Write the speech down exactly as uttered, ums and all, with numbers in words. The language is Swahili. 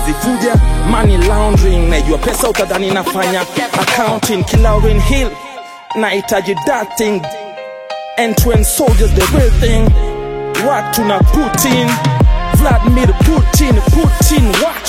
siwezi fuja. Money laundering, najua pesa utadhani nafanya accounting. Kilaurin Hill, nahitaji that thing. End-to-end soldiers, the real thing. What tuna Putin, Vladimir Putin, Putin, what?